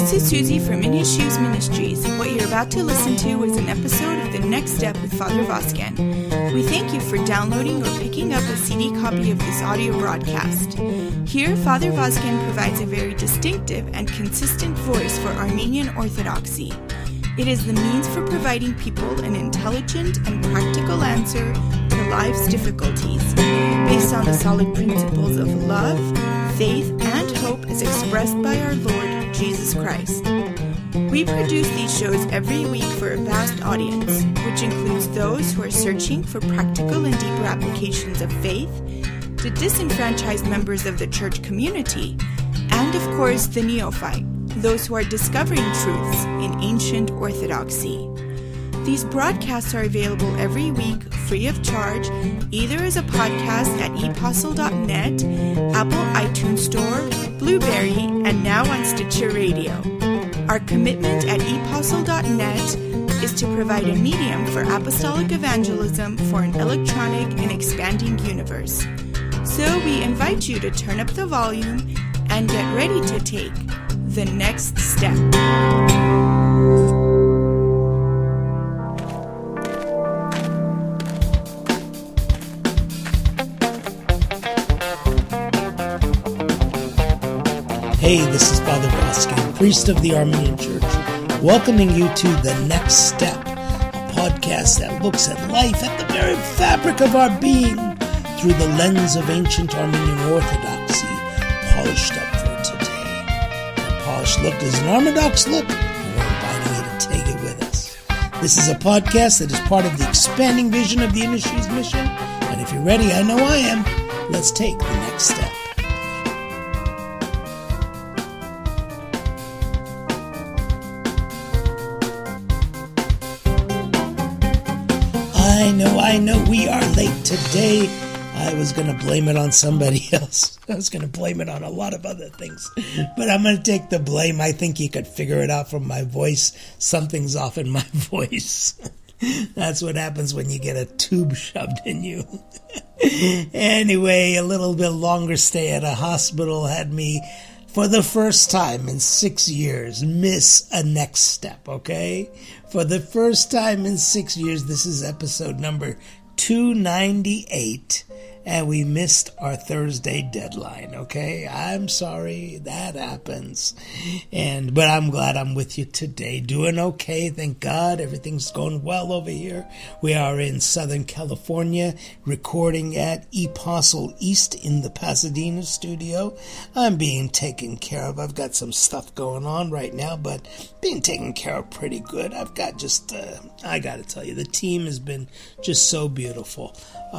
This is Susie from In His Shoes Ministries. What you're about to listen to is an episode of The Next Step with Father Vosken. We thank you for downloading or picking up a CD copy of this audio broadcast. Here, Father Vosken provides a very distinctive and consistent voice for Armenian Orthodoxy. It is the means for providing people an intelligent and practical answer to life's difficulties, based on the solid principles of love, faith, and hope as expressed by our Lord Jesus Christ. We produce these shows every week for a vast audience, which includes those who are searching for practical and deeper applications of faith, the disenfranchised members of the church community, and of course the neophyte, those who are discovering truths in ancient orthodoxy. These broadcasts are available every week free of charge, either as a podcast at epostle.net, Apple iTunes Store, Blueberry, and now on Stitcher Radio. Our commitment at epostle.net is to provide a medium for apostolic evangelism for an electronic and expanding universe. So we invite you to turn up the volume and get ready to take the next step. Hey, this is Father Vosken, priest of the Armenian Church, welcoming you to The Next Step, a podcast that looks at life at the very fabric of our being through the lens of ancient Armenian Orthodoxy, polished up for today. That polished look is an Orthodox look, and we're inviting you to take it with us. This is a podcast that is part of the expanding vision of the In His Shoes mission, and if you're ready, I know I am, let's take the next step. I know, we are late today. I was going to blame it on somebody else. I was going to blame it on a lot of other things. But I'm going to take the blame. I think you could figure it out from my voice. Something's off in my voice. That's what happens when you get a tube shoved in you. Anyway, a little bit longer stay at a hospital had me, for the first time in 6 years, miss a next step, okay? For the first time in 6 years, this is episode number 298, and we missed our Thursday deadline, okay? I'm sorry, that happens. But I'm glad I'm with you today. Doing okay, thank God. Everything's going well over here. We are in Southern California, recording at Apostle East in the Pasadena studio. I'm being taken care of. I've got some stuff going on right now, but being taken care of pretty good. I've got just, I gotta tell you, the team has been just so beautiful.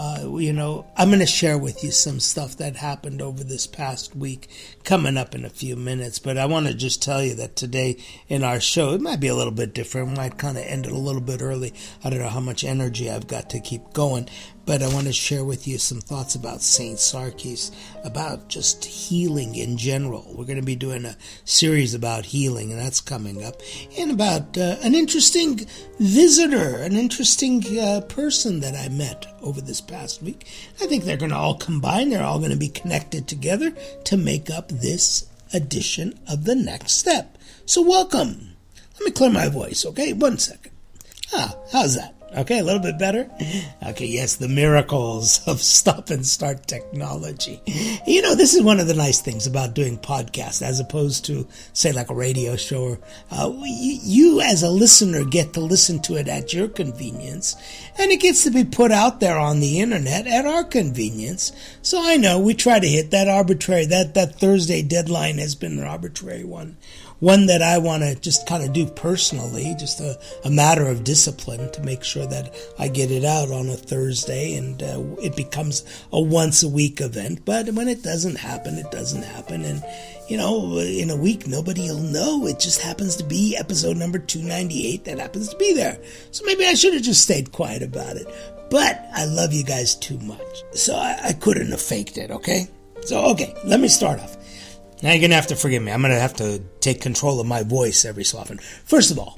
I'm going to share with you some stuff that happened over this past week coming up in a few minutes, but I want to just tell you that today in our show, it might be a little bit different. We might kind of end it a little bit early. I don't know how much energy I've got to keep going, but I want to share with you some thoughts about Saint Sarkis, about just healing in general. We're going to be doing a series about healing, and that's coming up, and about an interesting visitor, an interesting person that I met over this past week. I think they're going to all combine. They're all going to be connected together to make up this edition of The Next Step. So welcome. Let me clear my voice, okay? 1 second. How's that? Okay, a little bit better? Okay, yes, the miracles of stop and start technology. You know, this is one of the nice things about doing podcasts as opposed to, say, like a radio show. You as a listener get to listen to it at your convenience, and it gets to be put out there on the internet at our convenience. So I know we try to hit that arbitrary, that Thursday deadline has been an arbitrary one that I want to just kind of do personally, just a matter of discipline to make sure that I get it out on a Thursday and it becomes a once-a-week event. But when it doesn't happen, it doesn't happen. And, in a week, nobody will know. It just happens to be episode number 298 that happens to be there. So maybe I should have just stayed quiet about it. But I love you guys too much. So I couldn't have faked it, okay? So, okay, let me start off. Now you're going to have to forgive me. I'm going to have to take control of my voice every so often. First of all,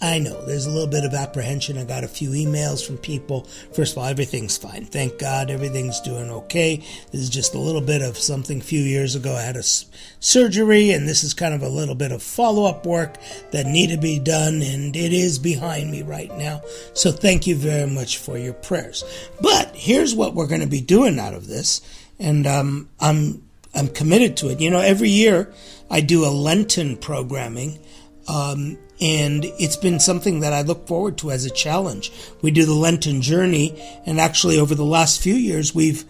I know there's a little bit of apprehension. I got a few emails from people. First of all, everything's fine. Thank God everything's doing okay. This is just a little bit of something a few years ago. I had a surgery, and this is kind of a little bit of follow-up work that needed to be done, and it is behind me right now. So thank you very much for your prayers. But here's what we're going to be doing out of this, and I'm committed to it. Every year I do a Lenten programming, and it's been something that I look forward to as a challenge. We do the Lenten journey, and actually over the last few years we've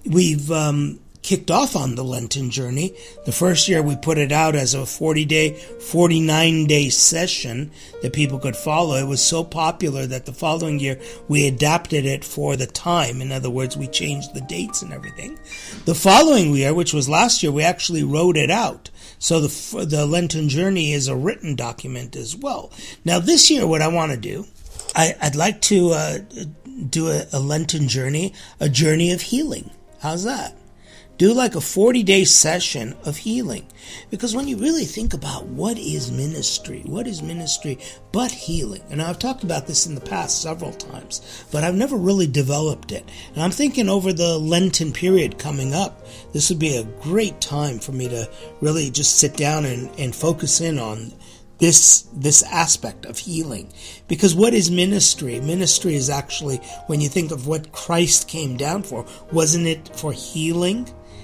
kicked off on the Lenten journey. The first year we put it out as a 49-day session that people could follow. It was so popular that the following year we adapted it for the time. In other words, we changed the dates and everything. The following year, which was last year, we actually wrote it out. So the Lenten journey is a written document as well. Now this year what I want to do, I'd like to do a Lenten journey, a journey of healing. How's that? Do like a 40-day session of healing. Because when you really think about what is ministry but healing? And I've talked about this in the past several times, but I've never really developed it. And I'm thinking over the Lenten period coming up, this would be a great time for me to really just sit down and focus in on this aspect of healing. Because what is ministry? Ministry is actually, when you think of what Christ came down for, wasn't it for healing?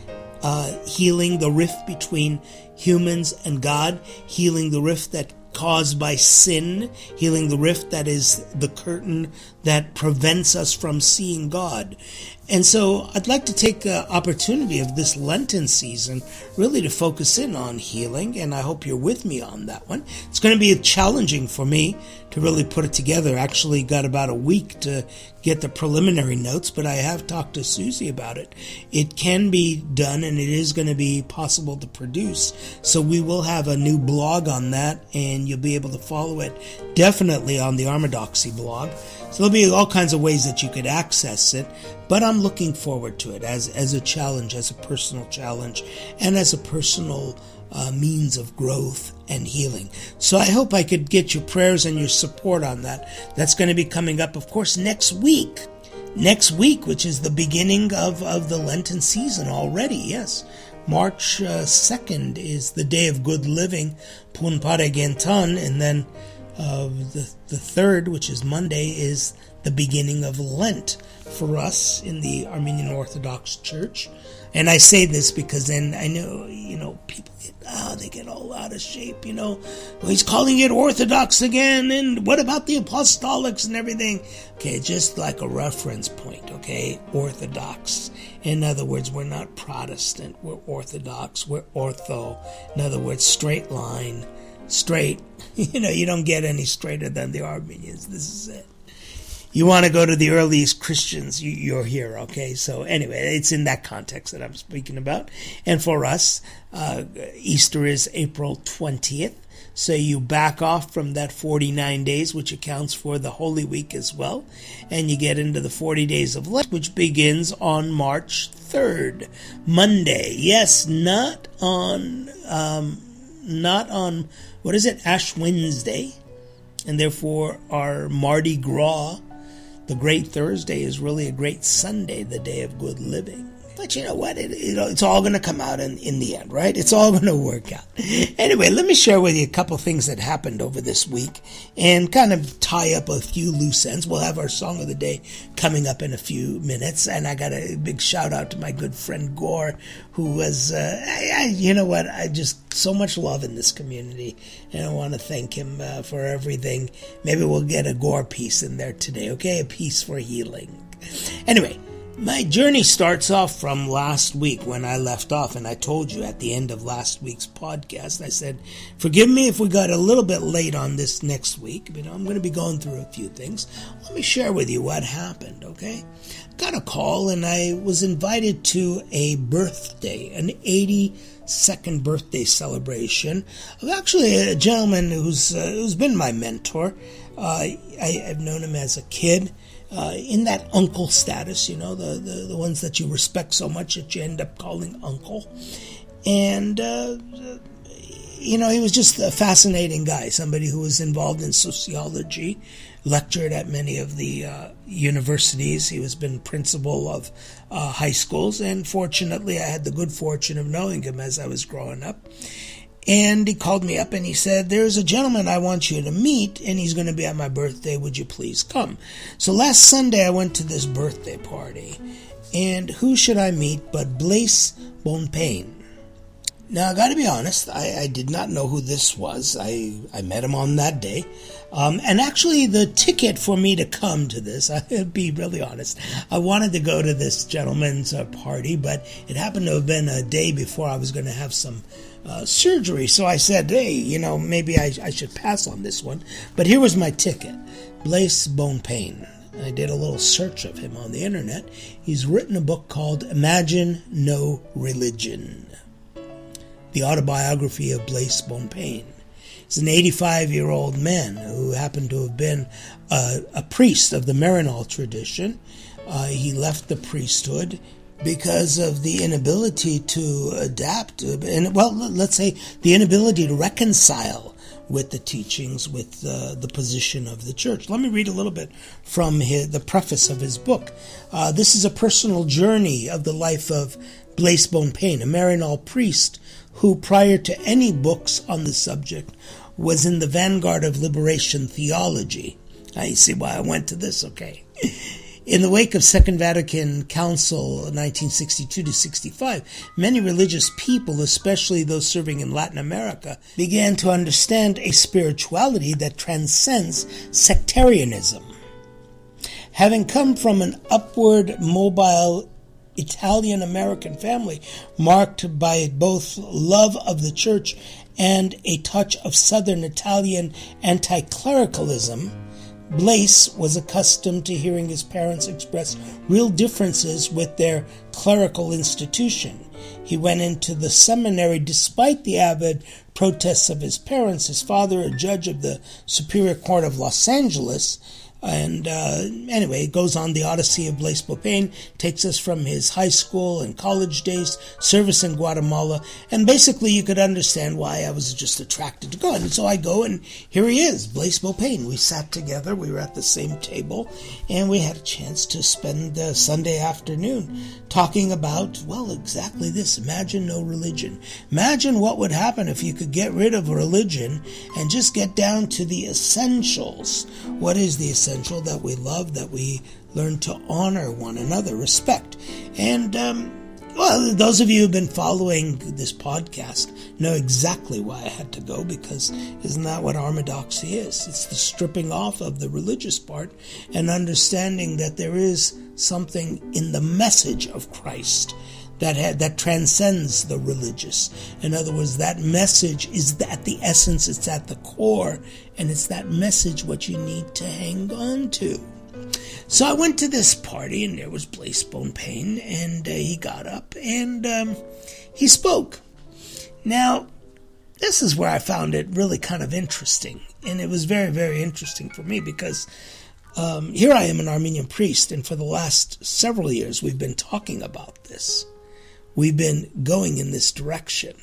Healing the rift between humans and God, healing the rift that caused by sin, healing the rift that is the curtain that prevents us from seeing God. And so I'd like to take the opportunity of this Lenten season really to focus in on healing, and I hope you're with me on that one. It's going to be challenging for me to really put it together. Actually got about a week to get the preliminary notes, but I have talked to Susie about it. It can be done, and it is going to be possible to produce. So we will have a new blog on that, and you'll be able to follow it definitely on the Armadoxy blog. So there'll be all kinds of ways that you could access it, but I'm looking forward to it as a challenge, as a personal challenge, and as a personal means of growth and healing. So I hope I could get your prayers and your support on that. That's going to be coming up, of course, next week. Next week, which is the beginning of the Lenten season already, yes. March 2nd is the Day of Good Living, Pun Pare Gentan, and then the 3rd, which is Monday, is the beginning of Lent for us in the Armenian Orthodox Church. And I say this because then I know, people they get all out of shape, Well, he's calling it Orthodox again, and what about the Apostolics and everything? Okay, just like a reference point, okay? Orthodox. In other words, we're not Protestant, we're Orthodox, we're ortho. In other words, straight line, straight. You don't get any straighter than the Armenians. This is it. You want to go to the earliest Christians, you're here, okay? So anyway, it's in that context that I'm speaking about. And for us, Easter is April 20th. So you back off from that 49 days, which accounts for the Holy Week as well. And you get into the 40 days of Lent, which begins on March 3rd, Monday. Yes, not on, what is it, Ash Wednesday. And therefore our Mardi Gras, the Great Thursday, is really a great Sunday, the Day of Good Living. But you know what? It's all going to come out in the end, right? It's all going to work out. Anyway, let me share with you a couple things that happened over this week and kind of tie up a few loose ends. We'll have our Song of the Day coming up in a few minutes. And I got a big shout out to my good friend Gore, who was, you know what? I just so much love in this community. And I want to thank him for everything. Maybe we'll get a Gore piece in there today, okay? A piece for healing. Anyway. My journey starts off from last week when I left off, and I told you at the end of last week's podcast, I said, forgive me if we got a little bit late on this next week, but I'm going to be going through a few things. Let me share with you what happened, okay? Got a call, and I was invited to a birthday, an 82nd birthday celebration of actually a gentleman who's been my mentor. I've known him as a kid. In that uncle status, the ones that you respect so much that you end up calling uncle. And he was just a fascinating guy, somebody who was involved in sociology, lectured at many of the universities. He was been principal of high schools, and fortunately I had the good fortune of knowing him as I was growing up. And he called me up and he said, there's a gentleman I want you to meet, and he's going to be at my birthday. Would you please come? So last Sunday I went to this birthday party, and who should I meet but Blaise Bonpane. Now, I got to be honest, I did not know who this was. I met him on that day. And actually, the ticket for me to come to this, I'll be really honest, I wanted to go to this gentleman's party, but it happened to have been a day before I was going to have some surgery. So I said, hey, maybe I should pass on this one. But here was my ticket, Blaise Bonpane. I did a little search of him on the internet. He's written a book called Imagine No Religion, the autobiography of Blaise Bonpane. He's an 85-year-old man who happened to have been a priest of the Maryknoll tradition. He left the priesthood because of the inability to adapt, let's say the inability to reconcile with the teachings, with the position of the church. Let me read a little bit from the preface of his book. This is a personal journey of the life of Blaise Bonpane, a Maryknoll priest who, prior to any books on the subject, was in the vanguard of liberation theology. Now you see why I went to this, okay? In the wake of Second Vatican Council 1962-65, many religious people, especially those serving in Latin America, began to understand a spirituality that transcends sectarianism. Having come from an upward, mobile Italian-American family marked by both love of the church and a touch of Southern Italian anti-clericalism, Blaise was accustomed to hearing his parents express real differences with their clerical institution. He went into the seminary despite the avid protests of his parents, his father, a judge of the Superior Court of Los Angeles. And anyway, it goes on. The Odyssey of Blaise Bonpane takes us from his high school and college days, service in Guatemala, and basically you could understand why I was just attracted to go. And so I go, and here he is, Blaise Bonpane. We sat together, we were at the same table, and we had a chance to spend the Sunday afternoon talking about, exactly this. Imagine no religion. Imagine what would happen if you could get rid of religion and just get down to the essentials. What is the essential? That we love, that we learn to honor one another, respect. And, those of you who've been following this podcast know exactly why I had to go, because isn't that what orthodoxy is? It's the stripping off of the religious part and understanding that there is something in the message of Christ that transcends the religious. In other words, that message is at the essence, it's at the core, and it's that message what you need to hang on to. So I went to this party, and there was Blaise Bonpane, and he got up, and he spoke. Now, this is where I found it really kind of interesting, and it was very, very interesting for me, because here I am, an Armenian priest, and for the last several years we've been talking about this. We've been going in this direction.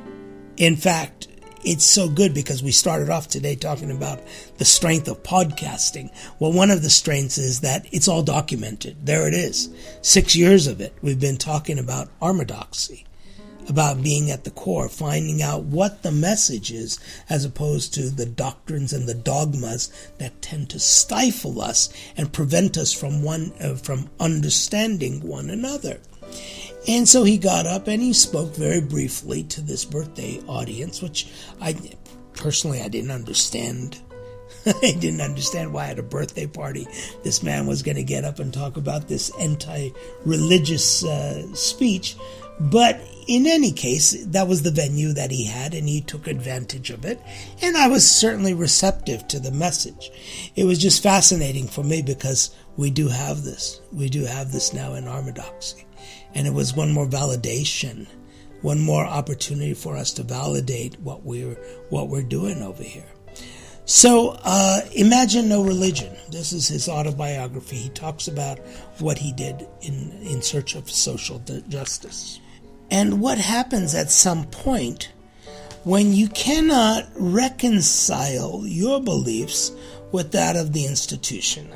In fact, it's so good because we started off today talking about the strength of podcasting. Well, one of the strengths is that it's all documented. There it is. 6 years of it. We've been talking about orthodoxy, about being at the core, finding out what the message is, as opposed to the doctrines and the dogmas that tend to stifle us and prevent us from understanding one another. And so he got up and he spoke very briefly to this birthday audience, which I didn't understand. I didn't understand why at a birthday party this man was going to get up and talk about this anti-religious speech. But in any case, that was the venue that he had, and he took advantage of it. And I was certainly receptive to the message. It was just fascinating for me because we do have this. We do have this now in orthodoxy. And it was one more validation, one more opportunity for us to validate what we're doing over here. So, Imagine No Religion. This is his autobiography. He talks about what he did in search of social justice. And what happens at some point when you cannot reconcile your beliefs with that of the institution.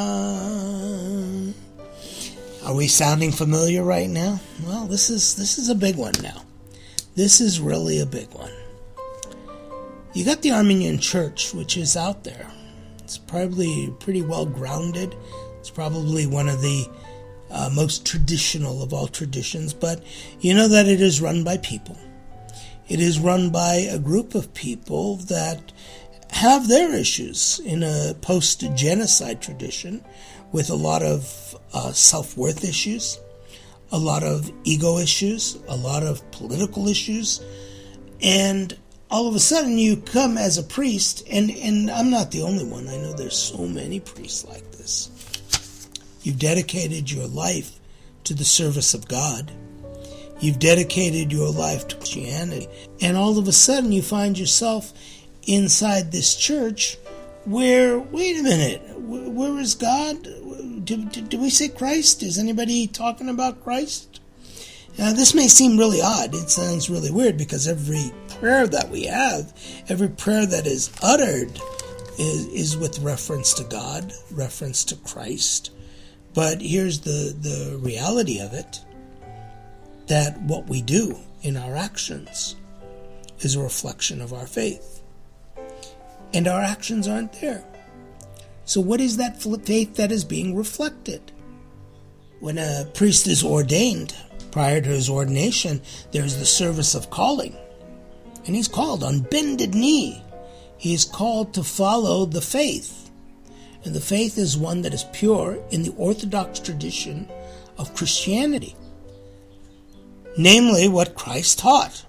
Are we sounding familiar right now? Well, this is a big one now. This is really a big one. You got the Armenian Church, which is out there. It's probably pretty well grounded. It's probably one of the most traditional of all traditions, but you know that it is run by people. It is run by a group of people that have their issues in a post-genocide tradition with a lot of self-worth issues, a lot of ego issues, a lot of political issues, and all of a sudden you come as a priest, and I'm not the only one. I know there's so many priests like this. You've dedicated your life to the service of God. You've dedicated your life to Christianity. And all of a sudden you find yourself inside this church where, wait a minute, where is God? Do we say Christ? Is anybody talking about Christ? Now, this may seem really odd. It sounds really weird because every prayer that we have, every prayer that is uttered is with reference to God, reference to Christ. But here's the reality of it, that what we do in our actions is a reflection of our faith. And our actions aren't there. So what is that faith that is being reflected? When a priest is ordained, prior to his ordination, there's the service of calling. And he's called on bended knee. He is called to follow the faith. And the faith is one that is pure in the Orthodox tradition of Christianity. Namely, what Christ taught.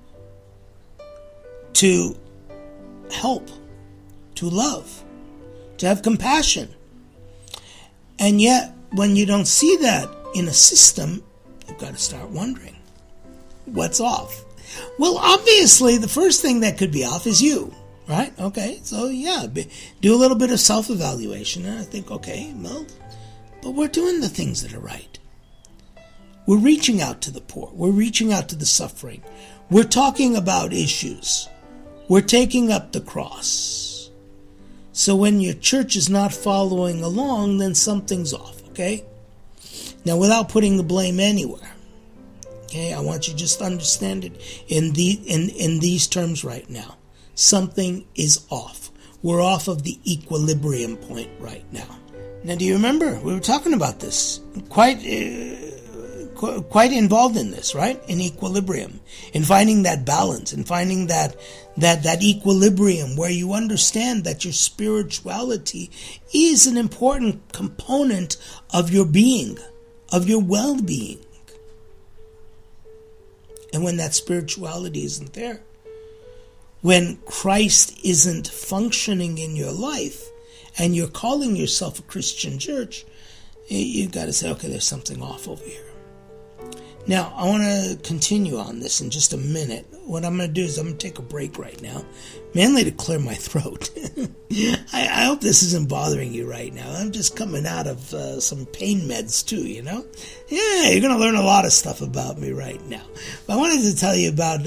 To help, to love, to have compassion. And yet, when you don't see that in a system, you've got to start wondering, what's off? Well, obviously, the first thing that could be off is you, right? Okay, so yeah, do a little bit of self-evaluation, and I think, okay, well, but we're doing the things that are right. We're reaching out to the poor. We're reaching out to the suffering. We're talking about issues. We're taking up the cross. So when your church is not following along, then something's off, okay? Now, without putting the blame anywhere, okay, I want you to just understand it in these terms right now. Something is off. We're off of the equilibrium point right now. Now, do you remember? We were talking about this. Quite involved in this, right? In equilibrium, in finding that balance, in finding that equilibrium where you understand that your spirituality is an important component of your being, of your well-being. And when that spirituality isn't there, when Christ isn't functioning in your life, and you're calling yourself a Christian church, you've got to say, okay, there's something off over here. Now, I want to continue on this in just a minute. What I'm going to do is I'm going to take a break right now, mainly to clear my throat. I hope this isn't bothering you right now. I'm just coming out of some pain meds too, you know? Yeah, you're going to learn a lot of stuff about me right now. But I wanted to tell you about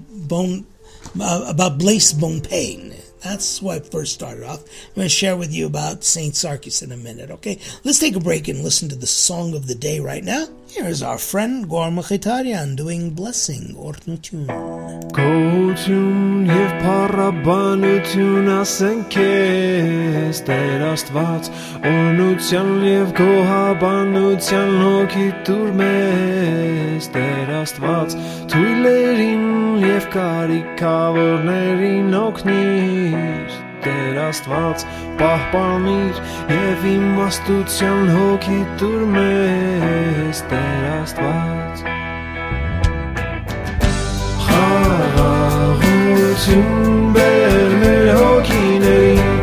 Blaise Bonpane. That's why I first started off. I'm going to share with you about Saint Sarkis in a minute, okay? Let's take a break and listen to the song of the day right now. Here's our friend Gor Mechitarian doing Blessing Ornutun. Գոհություն և փառաբանություն ասենք քեզ, Տեր Աստված, օրհնության և գոհաբանության հոգի տուր մեզ, Տեր Աստված, թույլերին և կարիքավորներին օգնիր, Տեր Աստված, պահպանիր և իմաստության հոգի տուր մեզ, Տեր Աստված. Խաղաղություն բեր մեր հոգիներին,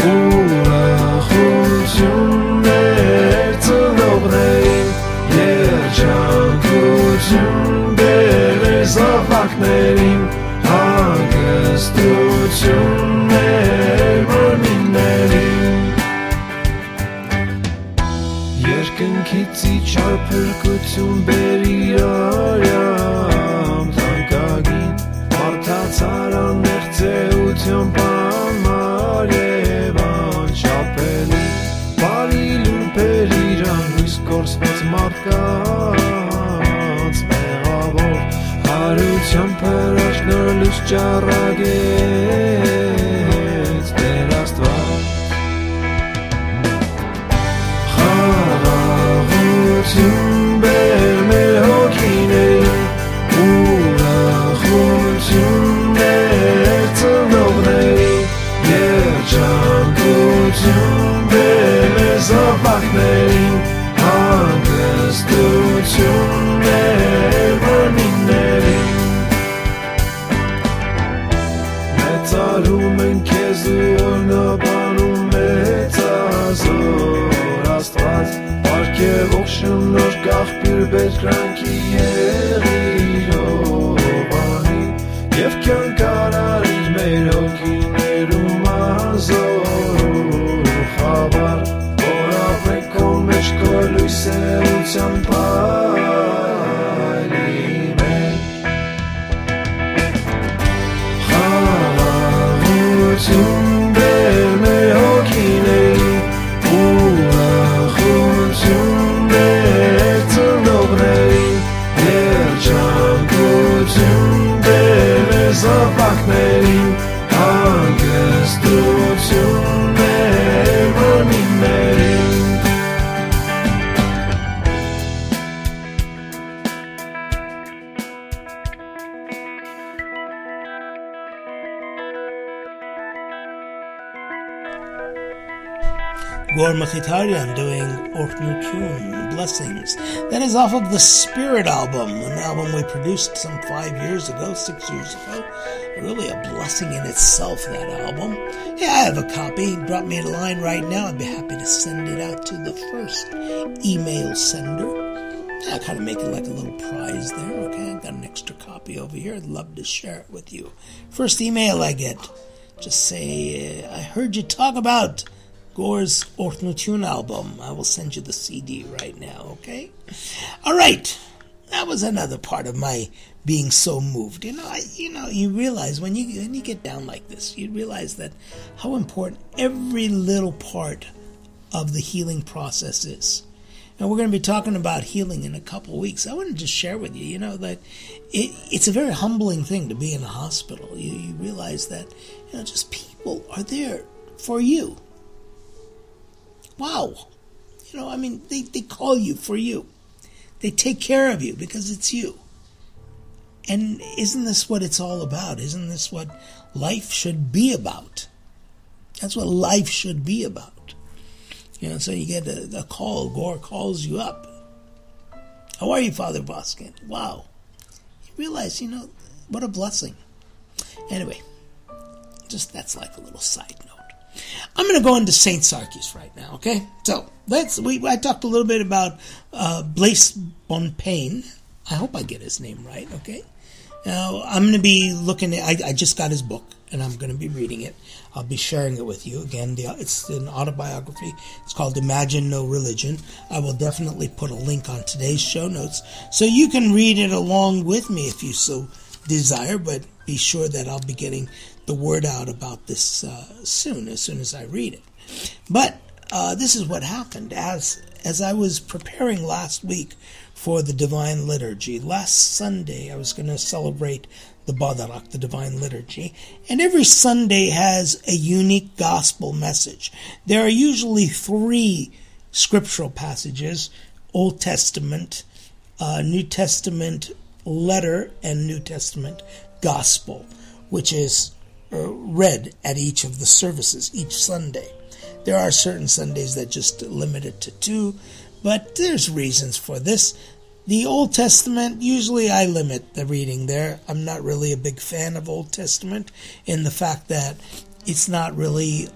ուրախություն մեր ծնողներին, երջանկություն բեր մեր զավակներին, հանգստություն մեր մարմիններին. Երկնքից իջար փրկություն բեր իր արյամբ, թանկագին մարդացած Tjamper ashner lust jarraget Der astvat Charachutim bermehokinei Urachutim bertzonognei Yerjankutim bermezavachnei Angestutim berverminei Metzalumen kezurna banum metzazor astvat Parke vokshunor gachpir betkranki yerirobani Yevkan kararit meirokineru mazor Chabar ora prekol mechkol luiseu tzampalime Charachutim bermehokinei Urachutim bertzonognei Yerjankutim bermezavachnei Angestutim berverminei Gor Machitarian doing Orknutun, Blessings. That is off of the Spirit album, an album we produced some 6 years ago. Really a blessing in itself, that album. Yeah, I have a copy. Drop me a line right now. I'd be happy to send it out to the first email sender. Yeah, I kind of make it like a little prize there, okay? I've got an extra copy over here. I'd love to share it with you. First email I get, just say, I heard you talk about Gor's Orknutun album. I will send you the CD right now, okay? All right. That was another part of my being so moved. You realize when you get down like this, you realize that how important every little part of the healing process is. Now, we're going to be talking about healing in a couple of weeks. I want to just share with you, that it's a very humbling thing to be in a hospital. You realize that, just people are there for you. Wow. They call you for you. They take care of you because it's you. And isn't this what it's all about? Isn't this what life should be about? That's what life should be about. So you get a call. Gor calls you up. How are you, Father Voskin? Wow. You realize, what a blessing. Anyway, just that's like a little side note. I'm going to go into Saint Sarkis right now, okay? So, I talked a little bit about Blaise Bonpane. I hope I get his name right, okay? Now, I'm going to be looking at, I just got his book, and I'm going to be reading it. I'll be sharing it with you. Again, it's an autobiography. It's called Imagine No Religion. I will definitely put a link on today's show notes, so you can read it along with me if you so desire, but be sure that I'll be getting the word out about this as soon as I read it. But this is what happened. As I was preparing last week for the Divine Liturgy, last Sunday I was going to celebrate the Badarak, the Divine Liturgy, and every Sunday has a unique gospel message. There are usually 3 scriptural passages, Old Testament, New Testament letter, and New Testament gospel, which is read at each of the services each Sunday. There are certain Sundays that just limit it to 2, but there's reasons for this. The Old Testament, usually I limit the reading there. I'm not really a big fan of Old Testament in the fact that it's not really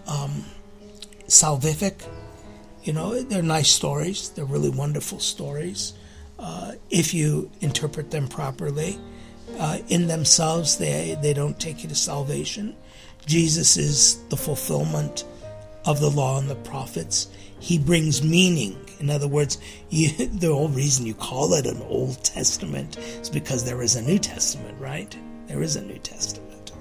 salvific. They're nice stories. They're really wonderful stories if you interpret them properly. In themselves, they don't take you to salvation. Jesus is the fulfillment of the law and the prophets. He brings meaning. In other words, the whole reason you call it an Old Testament is because there is a New Testament, right? There is a New Testament.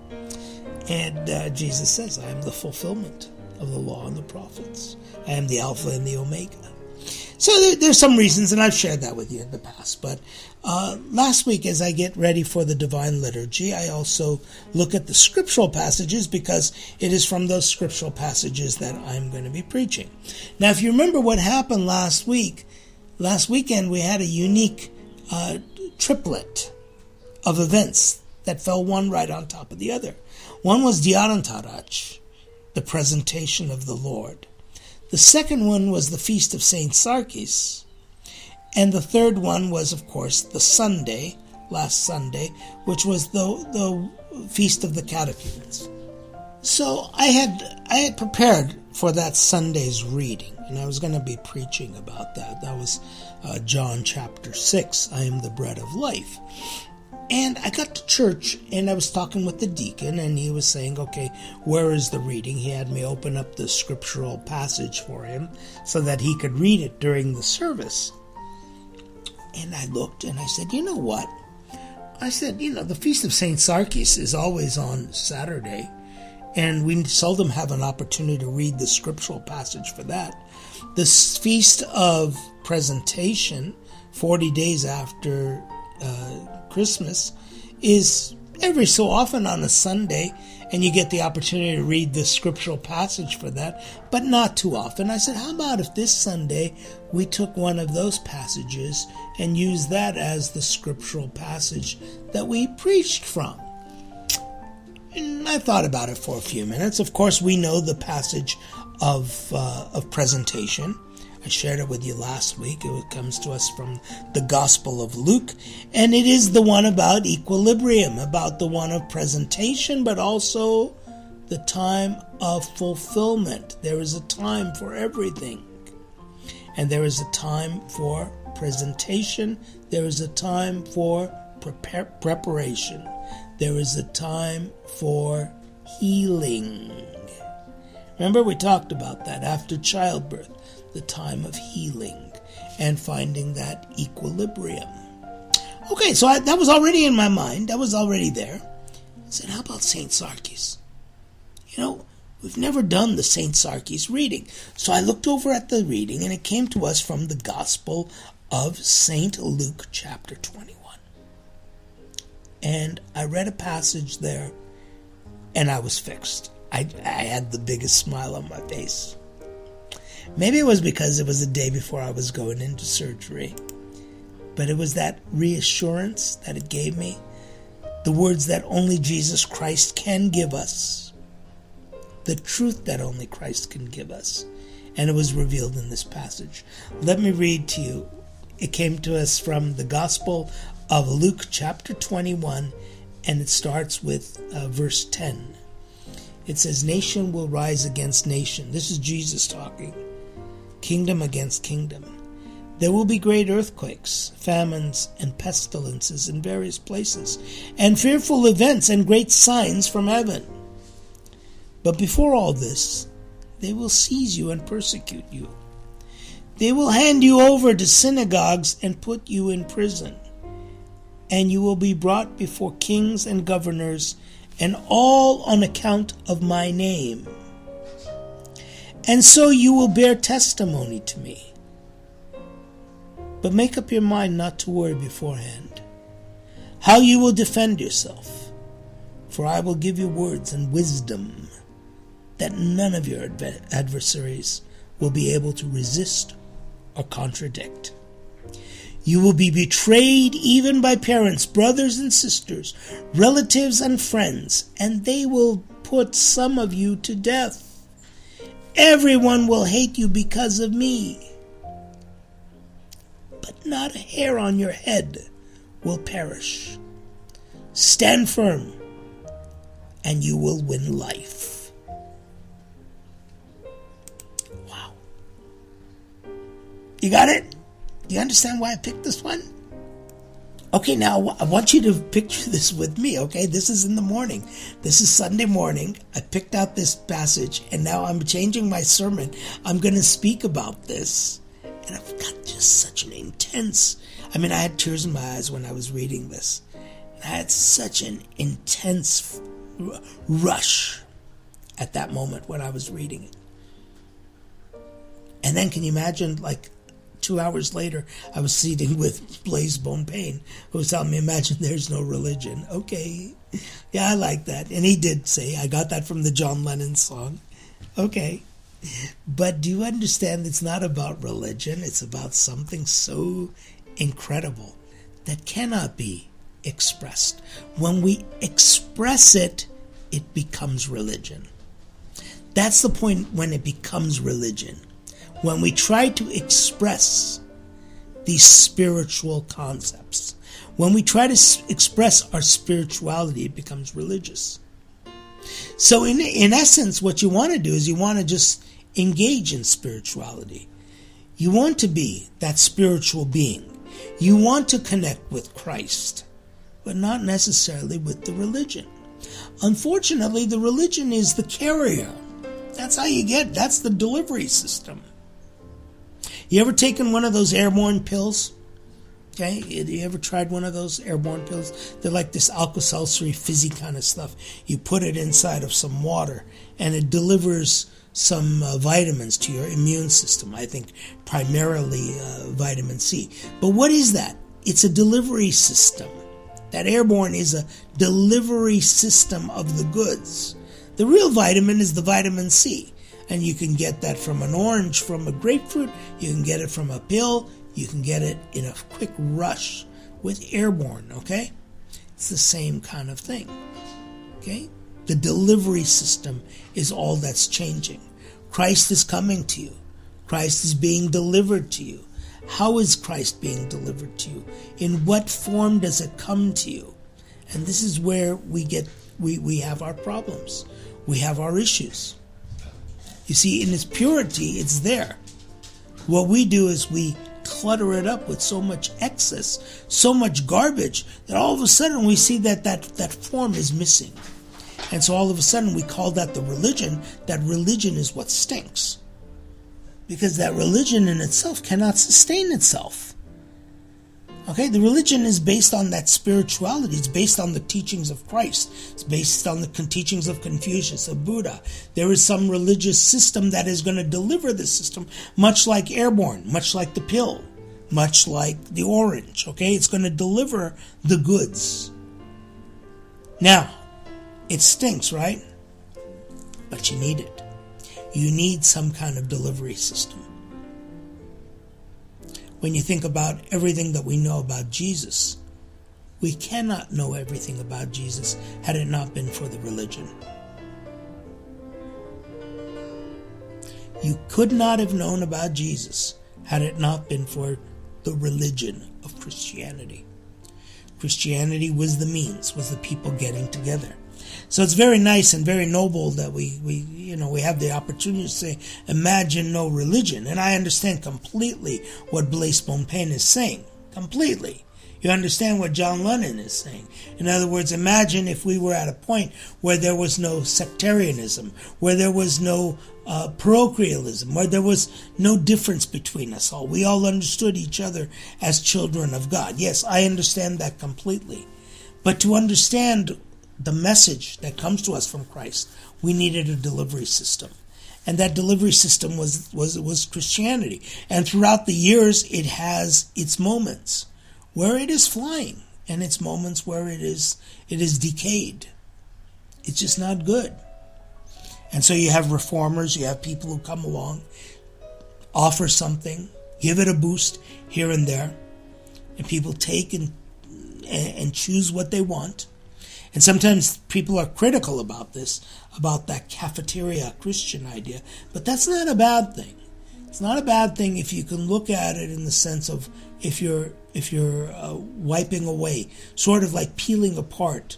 And Jesus says, I am the fulfillment of the law and the prophets. I am the Alpha and the Omega. So there's some reasons, and I've shared that with you in the past. But last week, as I get ready for the Divine Liturgy, I also look at the scriptural passages because it is from those scriptural passages that I'm going to be preaching. Now, if you remember what happened last weekend we had a unique triplet of events that fell one right on top of the other. One was Diarantarach, the presentation of the Lord. The second one was the Feast of Saint Sarkis. And the third one was, of course, the Sunday, last Sunday, which was the Feast of the Catechumens. So I had prepared for that Sunday's reading, and I was going to be preaching about that. That was John chapter 6, I am the bread of life. And I got to church, and I was talking with the deacon, and he was saying, okay, where is the reading? He had me open up the scriptural passage for him so that he could read it during the service. And I looked, and I said, you know what? I said, the Feast of St. Sarkis is always on Saturday, and we seldom have an opportunity to read the scriptural passage for that. The Feast of Presentation, 40 days after Christmas, is every so often on a Sunday, and you get the opportunity to read the scriptural passage for that, but not too often. I said, how about if this Sunday we took one of those passages and used that as the scriptural passage that we preached from? And I thought about it for a few minutes. Of course, we know the passage of presentation. I shared it with you last week. It comes to us from the Gospel of Luke, and it is the one about equilibrium, about the one of presentation, but also the time of fulfillment. There is a time for everything, and there is a time for presentation. There is a time for preparation. There is a time for healing. Remember, we talked about that after childbirth. The time of healing and finding that equilibrium. Okay, so that was already in my mind. That was already there. I said, how about St. Sarkis? We've never done the St. Sarkis reading. So I looked over at the reading, and it came to us from the Gospel of St. Luke, chapter 21. And I read a passage there, and I was fixed. I had the biggest smile on my face. Maybe it was because it was the day before I was going into surgery. But it was that reassurance that it gave me. The words that only Jesus Christ can give us. The truth that only Christ can give us. And it was revealed in this passage. Let me read to you. It came to us from the Gospel of Luke chapter 21. And it starts with verse 10. It says, nation will rise against nation. This is Jesus talking. Kingdom against kingdom. There will be great earthquakes, famines, and pestilences in various places, and fearful events and great signs from heaven. But before all this, they will seize you and persecute you. They will hand you over to synagogues and put you in prison. And you will be brought before kings and governors, and all on account of my name. And so you will bear testimony to me. But make up your mind not to worry beforehand how you will defend yourself, for I will give you words and wisdom that none of your adversaries will be able to resist or contradict. You will be betrayed even by parents, brothers and sisters, relatives and friends, and they will put some of you to death. Everyone will hate you because of me. But not a hair on your head will perish. Stand firm, and you will win life. Wow. You got it? Do you understand why I picked this one? Okay, now I want you to picture this with me, okay? This is in the morning. This is Sunday morning. I picked out this passage, and now I'm changing my sermon. I'm going to speak about this. And I've got just such an intense... I had tears in my eyes when I was reading this. I had such an intense rush at that moment when I was reading it. And then can you imagine, 2 hours later, I was seated with Blaise Bonpane, who was telling me, imagine there's no religion. Okay. Yeah, I like that. And he did say, I got that from the John Lennon song. Okay. But do you understand it's not about religion? It's about something so incredible that cannot be expressed. When we express it, it becomes religion. That's the point when it becomes religion. When we try to express these spiritual concepts, when we try to express our spirituality, it becomes religious. So in essence, what you want to do is you want to just engage in spirituality. You want to be that spiritual being. You want to connect with Christ, but not necessarily with the religion. Unfortunately, the religion is the carrier. That's how you get, that's the delivery system. You ever taken one of those airborne pills? Okay, you ever tried one of those airborne pills? They're like this Alka-Seltzer fizzy kind of stuff. You put it inside of some water, and it delivers some vitamins to your immune system. I think primarily vitamin C. But what is that? It's a delivery system. That airborne is a delivery system of the goods. The real vitamin is the vitamin C. And you can get that from an orange, from a grapefruit. You can get it from a pill. You can get it in a quick rush with airborne, okay? It's the same kind of thing, okay? The delivery system is all that's changing. Christ is coming to you. Christ is being delivered to you. How is Christ being delivered to you? In what form does it come to you? And this is where we have our problems. We have our issues. You see, in its purity, it's there. What we do is we clutter it up with so much excess, so much garbage, that all of a sudden we see that form is missing. And so all of a sudden we call that the religion. That religion is what stinks. Because that religion in itself cannot sustain itself. Okay, the religion is based on that spirituality. It's based on the teachings of Christ. It's based on the teachings of Confucius, of Buddha. There is some religious system that is going to deliver this system, much like airborne, much like the pill, much like the orange. Okay, it's going to deliver the goods. Now, it stinks, right? But you need it. You need some kind of delivery system. When you think about everything that we know about Jesus, we cannot know everything about Jesus had it not been for the religion. You could not have known about Jesus had it not been for the religion of Christianity. Christianity was the means, was the people getting together. So it's very nice and very noble that we have the opportunity to say, imagine no religion. And I understand completely what Blaise Bonpane is saying. Completely. You understand what John Lennon is saying. In other words, imagine if we were at a point where there was no sectarianism, where there was no parochialism, where there was no difference between us all. We all understood each other as children of God. Yes, I understand that completely. But to understand the message that comes to us from Christ, we needed a delivery system. And that delivery system was Christianity. And throughout the years, it has its moments where it is flying, and its moments where it is decayed. It's just not good. And so you have reformers, you have people who come along, offer something, give it a boost here and there, and people take and choose what they want. And sometimes people are critical about this, about that cafeteria Christian idea, but that's not a bad thing. It's not a bad thing if you can look at it in the sense of if you're wiping away, sort of like peeling apart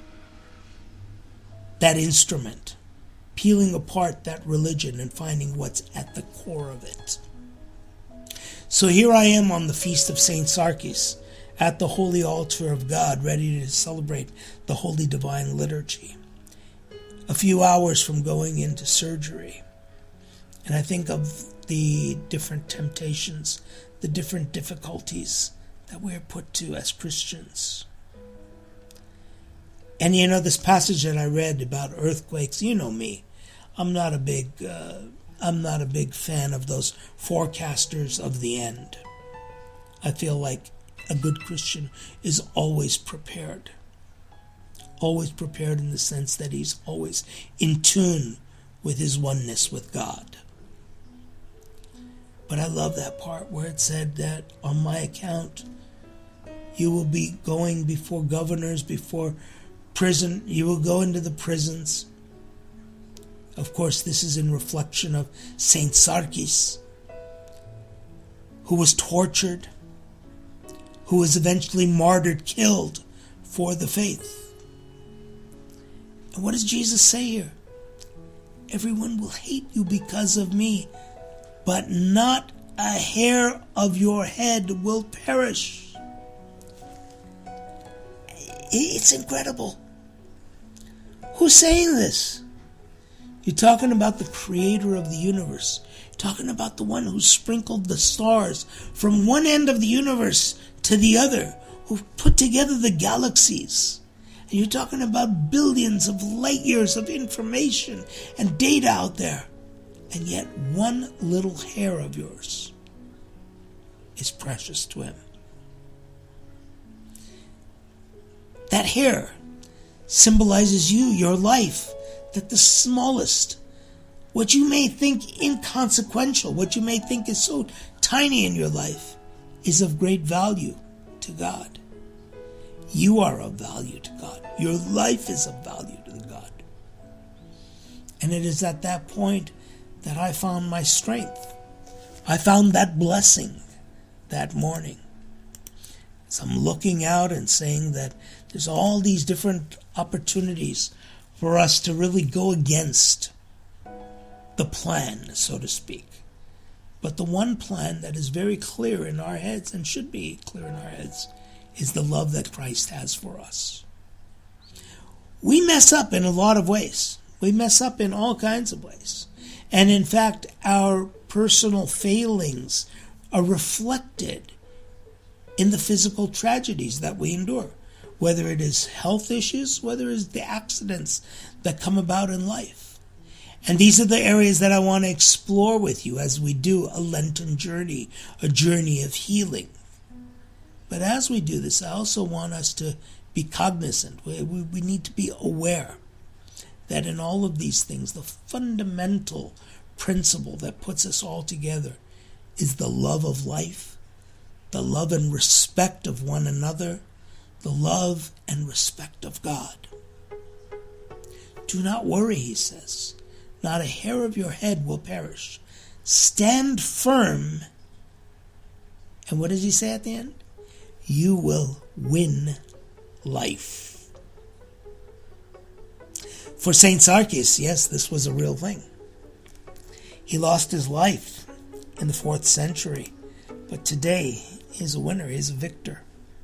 that instrument, peeling apart that religion and finding what's at the core of it. So here I am on the Feast of St. Sarkis, at the holy altar of God, ready to celebrate the Holy Divine Liturgy. A few hours from going into surgery. And I think of the different temptations, the different difficulties that we're put to as Christians. And this passage that I read about earthquakes, you know me. I'm not a big I'm not a big fan of those forecasters of the end. I feel like a good Christian is always prepared. Always prepared in the sense that he's always in tune with his oneness with God. But I love that part where it said that on my account, you will be going before governors, before prison. You will go into the prisons. Of course, this is in reflection of Saint Sarkis, who was tortured, who was eventually martyred, killed for the faith. And what does Jesus say here? Everyone will hate you because of me, but not a hair of your head will perish. It's incredible. Who's saying this? You're talking about the creator of the universe. You're talking about the one who sprinkled the stars from one end of the universe to the other, who put together the galaxies. And you're talking about billions of light years of information and data out there. And yet one little hair of yours is precious to him. That hair symbolizes you, your life, that the smallest, what you may think inconsequential, what you may think is so tiny in your life, is of great value to God. You are of value to God. Your life is of value to God. And it is at that point that I found my strength. I found that blessing that morning. So I'm looking out and saying that there's all these different opportunities for us to really go against the plan, so to speak. But the one plan that is very clear in our heads, and should be clear in our heads, is the love that Christ has for us. We mess up in a lot of ways. We mess up in all kinds of ways. And in fact, our personal failings are reflected in the physical tragedies that we endure, whether it is health issues, whether it is the accidents that come about in life. And these are the areas that I want to explore with you as we do a Lenten journey, a journey of healing. But as we do this, I also want us to be cognizant. We need to be aware that in all of these things, the fundamental principle that puts us all together is the love of life, the love and respect of one another, the love and respect of God. Do not worry, he says. Not a hair of your head will perish. Stand firm. And what does he say at the end? You will win life. For Saint Sarkis, yes, this was a real thing. He lost his life in the 4th century, but today he's a winner, he's a victor.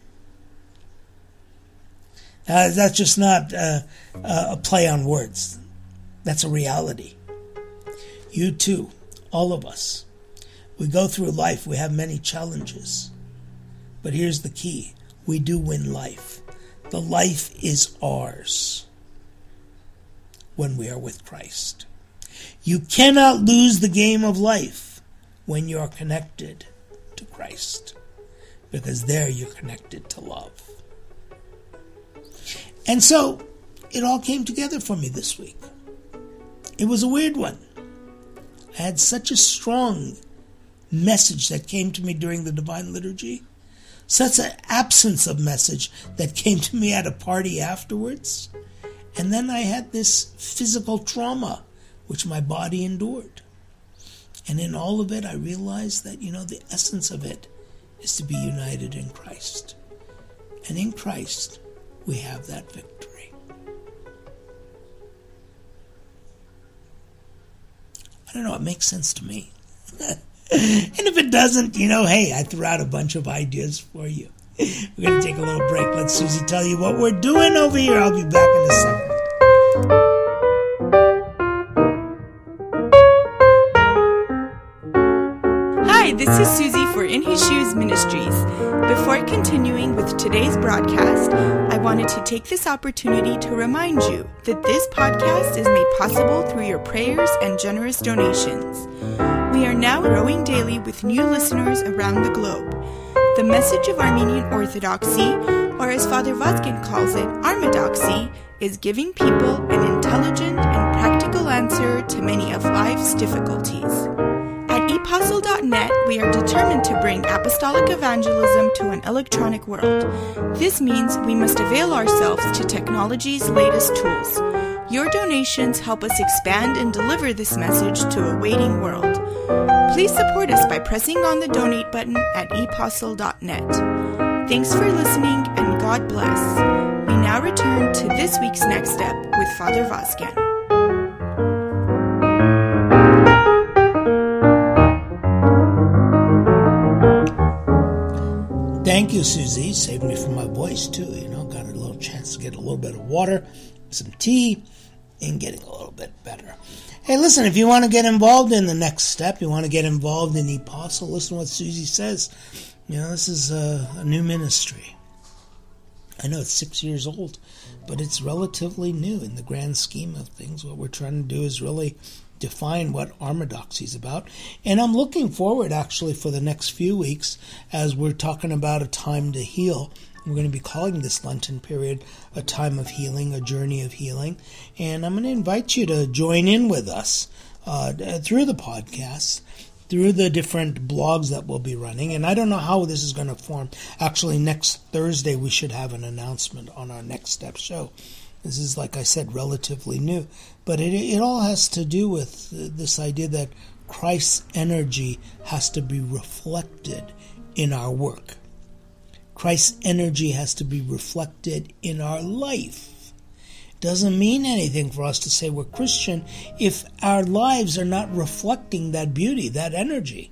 That's just not a play on words. That's a reality. You too, all of us. We go through life, we have many challenges. But here's the key. We do win life. The life is ours when we are with Christ. You cannot lose the game of life when you're connected to Christ, because there you're connected to love. And so, it all came together for me this week. It was a weird one. I had such a strong message that came to me during the Divine Liturgy, such an absence of message that came to me at a party afterwards, and then I had this physical trauma which my body endured. And in all of it, I realized that, the essence of it is to be united in Christ. And in Christ, we have that victory. I don't know, it makes sense to me. And if it doesn't, hey, I threw out a bunch of ideas for you. We're going to take a little break. Let Susie tell you what we're doing over here. I'll be back in a second. Hi, this is Susie for In His Shoes Ministries. Before continuing with today's broadcast, I wanted to take this opportunity to remind you that this podcast is made possible through your prayers and generous donations. We are now growing daily with new listeners around the globe. The message of Armenian Orthodoxy, or as Father Vazgen calls it, Armadoxy, is giving people an intelligent and practical answer to many of life's difficulties. At ePostle.net, we are determined to bring apostolic evangelism to an electronic world. This means we must avail ourselves to technology's latest tools. Your donations help us expand and deliver this message to a waiting world. Please support us by pressing on the donate button at ePostle.net. Thanks for listening, and God bless. We now return to this week's Next Step with Father Vazgen. Thank you, Susie. Saved me from my voice, too. Got a little chance to get a little bit of water, some tea, and getting a little bit better. Hey, listen, if you want to get involved in the Next Step, you want to get involved in the Apostle, listen to what Susie says. This is a new ministry. I know it's 6 years old, but it's relatively new in the grand scheme of things. What we're trying to do is really define what Armadoxy is about. And I'm looking forward, actually, for the next few weeks as we're talking about a time to heal. We're going to be calling this Lenten period a time of healing, a journey of healing. And I'm going to invite you to join in with us through the podcast, through the different blogs that we'll be running. And I don't know how this is going to form. Actually, next Thursday, we should have an announcement on our Next Step show. This is, like I said, relatively new. But it all has to do with this idea that Christ's energy has to be reflected in our work. Christ's energy has to be reflected in our life. It doesn't mean anything for us to say we're Christian if our lives are not reflecting that beauty, that energy.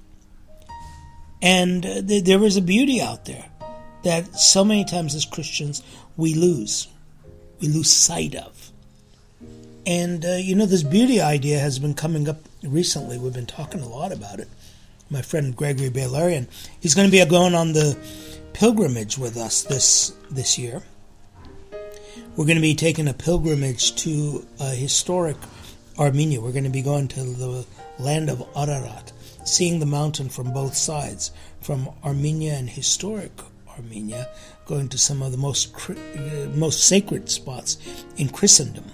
And there is a beauty out there that so many times as Christians we lose sight of. And, this beauty idea has been coming up recently. We've been talking a lot about it. My friend Gregory Bailarian, he's going to be going on the pilgrimage with us this year. We're going to be taking a pilgrimage to historic Armenia. We're going to be going to the land of Ararat, seeing the mountain from both sides, from Armenia and historic Armenia, going to some of the most sacred spots in Christendom.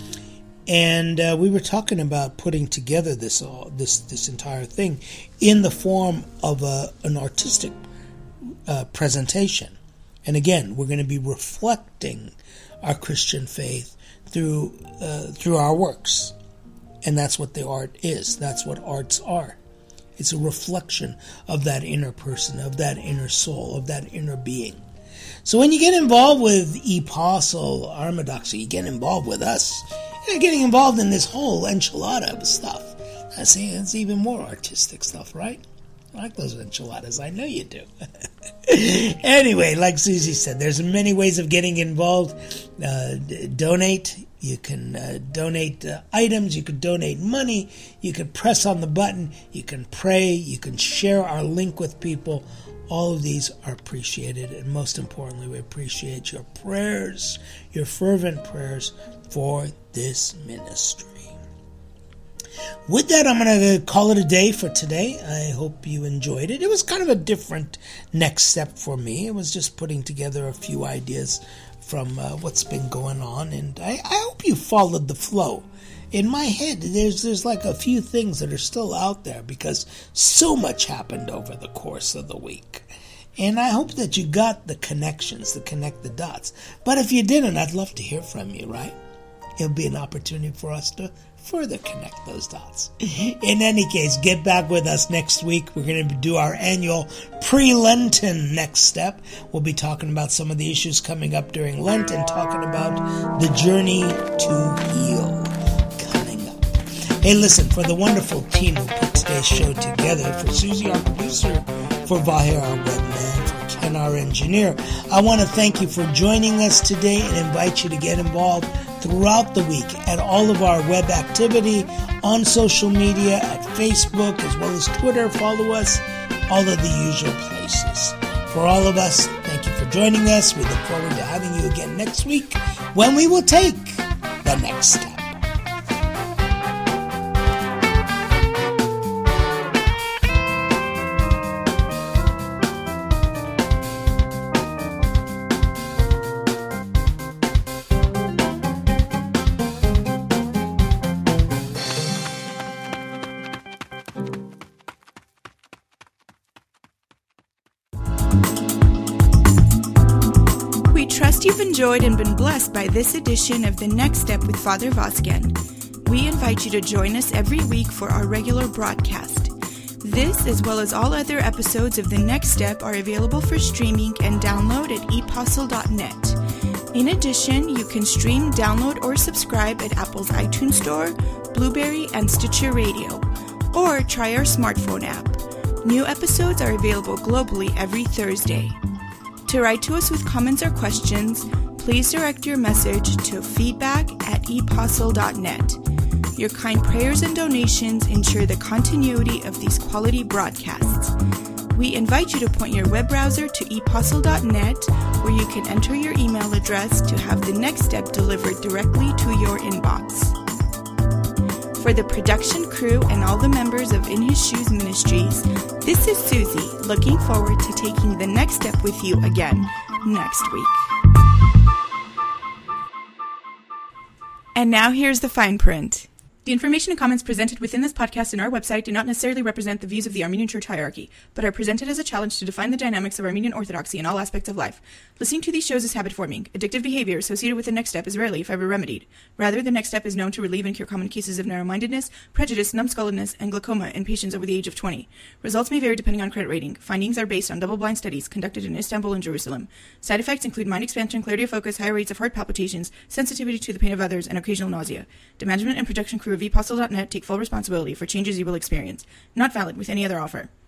And we were talking about putting together this entire thing in the form of an artistic presentation. And again, we're going to be reflecting our Christian faith through our works. And that's what the art is. That's what arts are. It's a reflection of that inner person, of that inner soul, of that inner being. So when you get involved with Apostle Armadoxy, you get involved with us. You're getting involved in this whole enchilada stuff. That's even more artistic stuff, right? I like those enchiladas. I know you do. Anyway, like Susie said, there's many ways of getting involved. Donate. You can donate items. You can donate money. You can press on the button. You can pray. You can share our link with people. All of these are appreciated. And most importantly, we appreciate your prayers, your fervent prayers for this ministry. With that, I'm going to call it a day for today. I hope you enjoyed it. It was kind of a different next step for me. It was just putting together a few ideas from what's been going on, and I hope you followed the flow. In my head, there's like a few things that are still out there because so much happened over the course of the week. And I hope that you got the connections to connect the dots. But if you didn't, I'd love to hear from you, right? It'll be an opportunity for us to further connect those dots. In any case, get back with us next week. We're going to do our annual pre-Lenten Next Step. We'll be talking about some of the issues coming up during Lent and talking about the journey to heal coming up. Hey, listen, for the wonderful team who put today's show together, for Susie, our producer, for Vahir, our webman, for Ken, our engineer, I want to thank you for joining us today and invite you to get involved throughout the week at all of our web activity on social media, at Facebook as well as Twitter. Follow us all of the usual places. For all of us, thank you for joining us. We look forward to having you again next week when we will take the next step. We trust you've enjoyed and been blessed by this edition of The Next Step with Father Vosken. We invite you to join us every week for our regular broadcast. This, as well as all other episodes of The Next Step, are available for streaming and download at epostle.net. In addition, you can stream, download, or subscribe at Apple's iTunes Store, Blueberry, and Stitcher Radio, or try our smartphone app. New episodes are available globally every Thursday. To write to us with comments or questions, please direct your message to feedback@epostle.net. Your kind prayers and donations ensure the continuity of these quality broadcasts. We invite you to point your web browser to epostle.net, where you can enter your email address to have the next step delivered directly to your inbox. For the production crew and all the members of In His Shoes Ministries, this is Susie, looking forward to taking the next step with you again next week. And now here's the fine print. The information and comments presented within this podcast and our website do not necessarily represent the views of the Armenian Church hierarchy, but are presented as a challenge to define the dynamics of Armenian Orthodoxy in all aspects of life. Listening to these shows is habit-forming. Addictive behavior associated with the next step is rarely, if ever, remedied. Rather, the next step is known to relieve and cure common cases of narrow-mindedness, prejudice, numbskulledness, and glaucoma in patients over the age of 20. Results may vary depending on credit rating. Findings are based on double-blind studies conducted in Istanbul and Jerusalem. Side effects include mind expansion, clarity of focus, higher rates of heart palpitations, sensitivity to the pain of others, and occasional nausea. The management and production crew of epostle.net take full responsibility for changes you will experience. Not valid with any other offer.